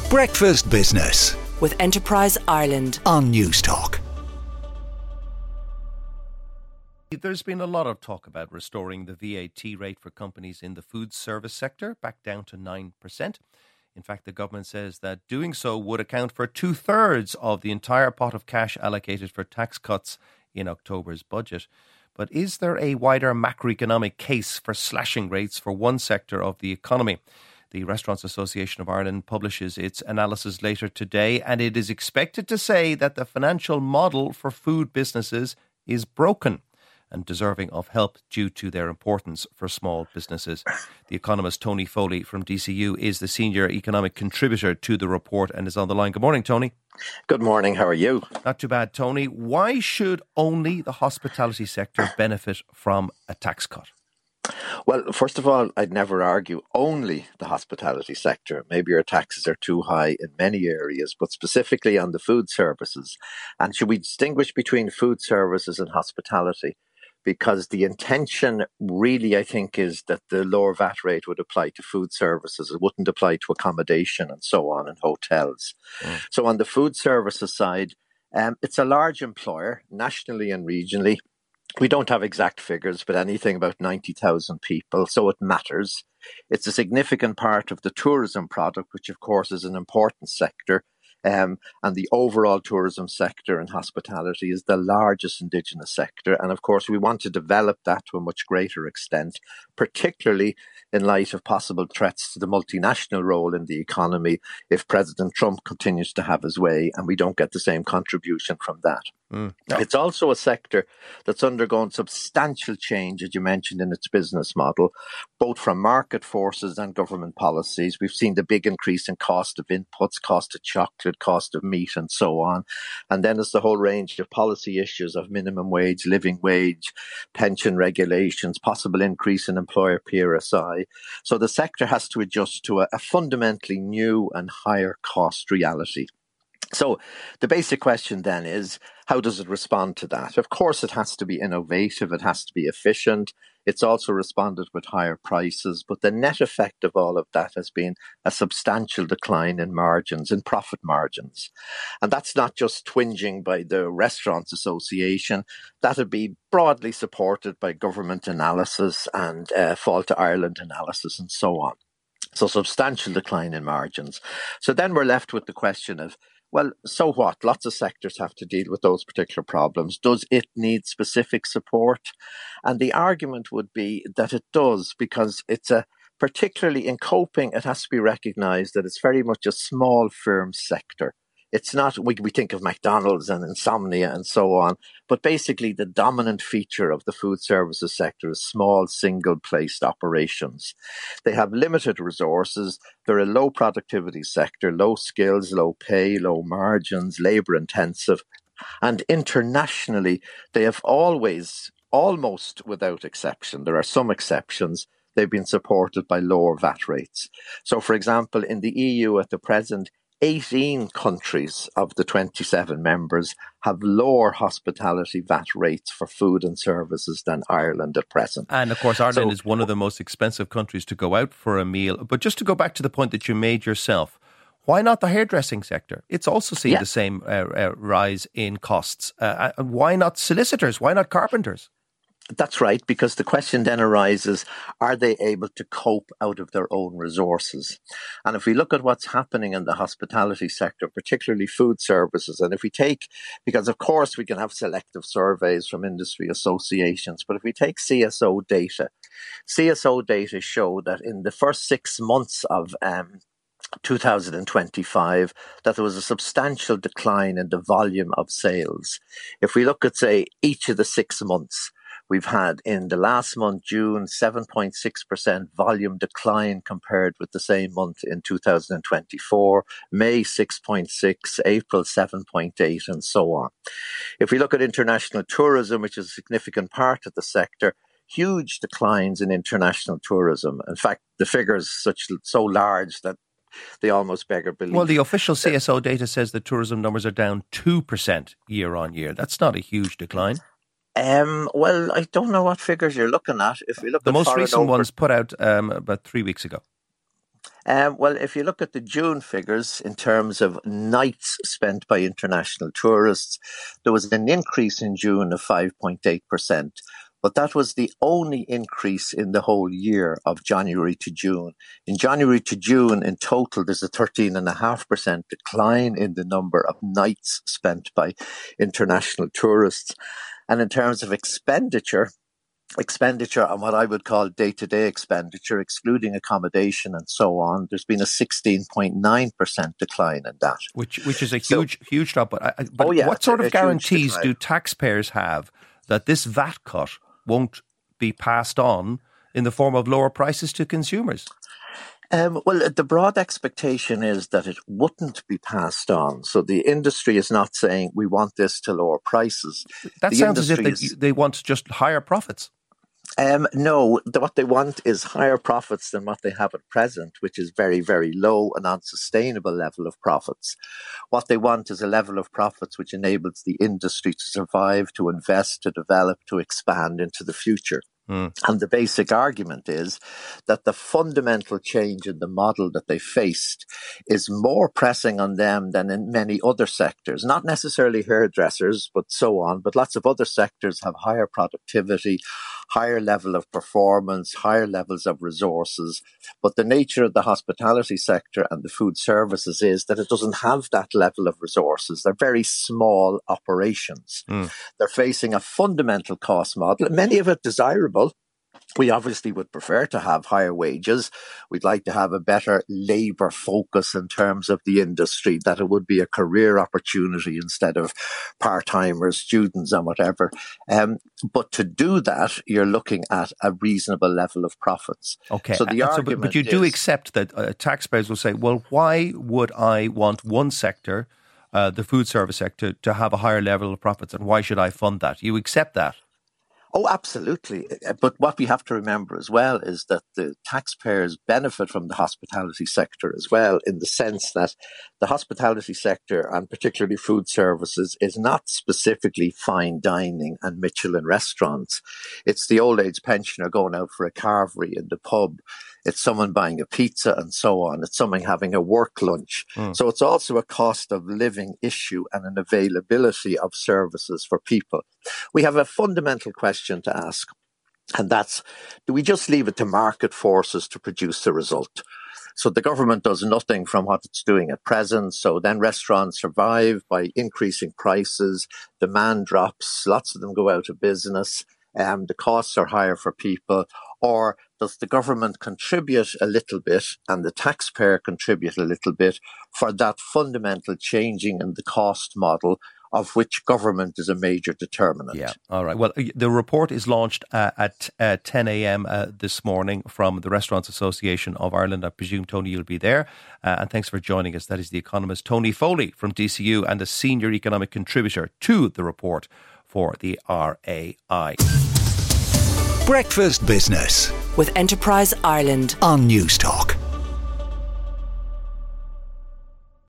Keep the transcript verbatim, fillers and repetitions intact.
Breakfast Business with Enterprise Ireland on Newstalk. There's been a lot of talk about restoring the V A T rate for companies in the food service sector back down to nine percent. In fact, the government says that doing so would account for two-thirds of the entire pot of cash allocated for tax cuts in October's budget. But is there a wider macroeconomic case for slashing rates for one sector of the economy? The Restaurants Association of Ireland publishes its analysis later today, and it is expected to say that the financial model for food businesses is broken and deserving of help due to their importance for small businesses. The economist Tony Foley from D C U is the senior economic contributor to the report and is on the line. Good morning, Tony. Good morning. How are you? Not too bad, Tony. Why should only the hospitality sector benefit from a tax cut? Well, first of all, I'd never argue only the hospitality sector. Maybe our taxes are too high in many areas, but specifically on the food services. And should we distinguish between food services and hospitality? Because the intention really, I think, is that the lower V A T rate would apply to food services. It wouldn't apply to accommodation and so on and hotels. Mm. So on the food services side, um, it's a large employer, nationally and regionally. We don't have exact figures, but anything about ninety thousand people, so it matters. It's a significant part of the tourism product, which of course is an important sector. Um, and the overall tourism sector and hospitality is the largest indigenous sector. And of course, we want to develop that to a much greater extent, particularly in light of possible threats to the multinational role in the economy if President Trump continues to have his way and we don't get the same contribution from that. Mm. No. It's also a sector that's undergone substantial change, as you mentioned, in its business model, both from market forces and government policies. We've seen the big increase in cost of inputs, cost of chocolate, cost of meat, and so on. And then there's the whole range of policy issues of minimum wage, living wage, pension regulations, possible increase in employer P R S I. So the sector has to adjust to a, a fundamentally new and higher cost reality. So the basic question then is, how does it respond to that? Of course, it has to be innovative. It has to be efficient. It's also responded with higher prices. But the net effect of all of that has been a substantial decline in margins, in profit margins. And that's not just twinging by the Restaurants Association. That would be broadly supported by government analysis and uh, Fall to Ireland analysis and so on. So substantial decline in margins. So then we're left with the question of, well, so what? Lots of sectors have to deal with those particular problems. Does it need specific support? And the argument would be that it does, because it's a, particularly in coping, it has to be recognised that it's very much a small firm sector. It's not, we, we think of McDonald's and Insomnia and so on, but basically the dominant feature of the food services sector is small single-placed operations. They have limited resources. They're a low productivity sector, low skills, low pay, low margins, labour-intensive. And internationally, they have always, almost without exception, there are some exceptions, they've been supported by lower V A T rates. So, for example, in the E U at the present, eighteen countries of the twenty-seven members have lower hospitality V A T rates for food and services than Ireland at present. And of course, Ireland so, is one of the most expensive countries to go out for a meal. But just to go back to the point that you made yourself, why not the hairdressing sector? It's also seen yeah. the same uh, uh, rise in costs. Uh, uh, why not solicitors? Why not carpenters? That's right, because the question then arises, are they able to cope out of their own resources? And if we look at what's happening in the hospitality sector, particularly food services, and if we take, because of course we can have selective surveys from industry associations, but if we take C S O data, C S O data show that in the first six months of um, two thousand twenty-five, that there was a substantial decline in the volume of sales. If we look at, say, each of the six months, we've had in the last month, June, seven point six percent volume decline compared with the same month in two thousand twenty-four, May six point six, April seven point eight, and so on. If we look at international tourism, which is a significant part of the sector, huge declines in international tourism. In fact, the figures such so large that they almost beggar belief. Well, the official C S O data says that tourism numbers are down two percent year on year. That's not a huge decline. Um, well, I don't know what figures you're looking at. If we look the at most recent over- ones put out um, about three weeks ago. Um, well, if you look at the June figures in terms of nights spent by international tourists, there was an increase in June of five point eight percent. But that was the only increase in the whole year of January to June. In January to June, in total, there's a thirteen point five percent decline in the number of nights spent by international tourists. And in terms of expenditure, expenditure on what I would call day-to-day expenditure, excluding accommodation and so on, there's been a sixteen point nine percent decline in that. Which which is a huge, so, huge drop. But, I, but oh yeah, what sort a, of a guarantees do taxpayers have that this V A T cut won't be passed on in the form of lower prices to consumers? Um, well, the broad expectation is that it wouldn't be passed on. So the industry is not saying we want this to lower prices. That the sounds as if they, is, they want just higher profits. Um, no, the, what they want is higher profits than what they have at present, which is very, very low and unsustainable level of profits. What they want is a level of profits which enables the industry to survive, to invest, to develop, to expand into the future. Mm. And the basic argument is that the fundamental change in the model that they faced is more pressing on them than in many other sectors, not necessarily hairdressers, but so on. But lots of other sectors have higher productivity, higher level of performance, higher levels of resources. But the nature of the hospitality sector and the food services is that it doesn't have that level of resources. They're very small operations. Mm. They're facing a fundamental cost model, many of it desirable. We obviously would prefer to have higher wages. We'd like to have a better labour focus in terms of the industry, that it would be a career opportunity instead of part-timers, students and whatever. Um, but to do that, you're looking at a reasonable level of profits. Okay, so the uh, argument so, but, but you do is, accept that uh, taxpayers will say, well, why would I want one sector, uh, the food service sector, to have a higher level of profits, and why should I fund that? You accept that? Oh, absolutely. But what we have to remember as well is that the taxpayers benefit from the hospitality sector as well, in the sense that the hospitality sector, and particularly food services, is not specifically fine dining and Michelin restaurants. It's the old age pensioner going out for a carvery in the pub. It's someone buying a pizza and so on. It's someone having a work lunch. Mm. So it's also a cost of living issue and an availability of services for people. We have a fundamental question to ask, and that's, do we just leave it to market forces to produce the result? So the government does nothing from what it's doing at present. So then restaurants survive by increasing prices, demand drops, lots of them go out of business, um, the costs are higher for people. Or does the government contribute a little bit and the taxpayer contribute a little bit for that fundamental changing in the cost model, of which government is a major determinant? Yeah, all right. Well, the report is launched uh, at uh, ten a.m. Uh, this morning from the Restaurants Association of Ireland. I presume, Tony, you'll be there. Uh, and thanks for joining us. That is the economist Tony Foley from D C U and a senior economic contributor to the report for the R A I. Breakfast Business with Enterprise Ireland on Newstalk.